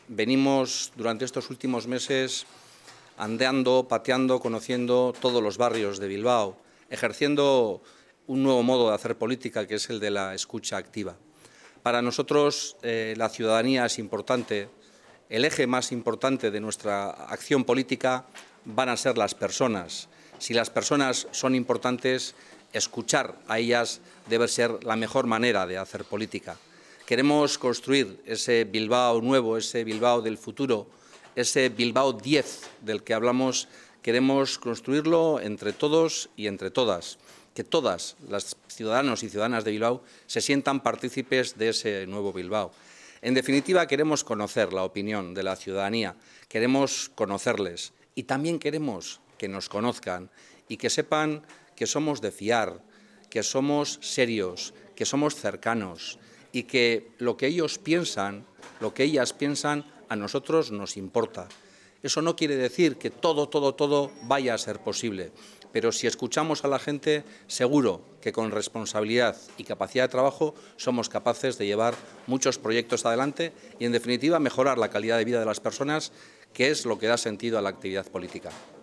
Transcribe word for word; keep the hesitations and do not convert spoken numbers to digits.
venimos durante estos últimos meses andando, pateando, conociendo todos los barrios de Bilbao, ejerciendo un nuevo modo de hacer política, que es el de la escucha activa. Para nosotros eh, la ciudadanía es importante. El eje más importante de nuestra acción política van a ser las personas. Si las personas son importantes, escuchar a ellas debe ser la mejor manera de hacer política. Queremos construir ese Bilbao nuevo, ese Bilbao del futuro, ese Bilbao diez del que hablamos. Queremos construirlo entre todos y entre todas, que todas las ciudadanos y ciudadanas de Bilbao se sientan partícipes de ese nuevo Bilbao. En definitiva, queremos conocer la opinión de la ciudadanía, queremos conocerles y también queremos que nos conozcan y que sepan que somos de fiar, que somos serios, que somos cercanos y que lo que ellos piensan, lo que ellas piensan, a nosotros nos importa. Eso no quiere decir que todo, todo, todo vaya a ser posible, pero si escuchamos a la gente, seguro que con responsabilidad y capacidad de trabajo somos capaces de llevar muchos proyectos adelante y, en definitiva, mejorar la calidad de vida de las personas, que es lo que da sentido a la actividad política.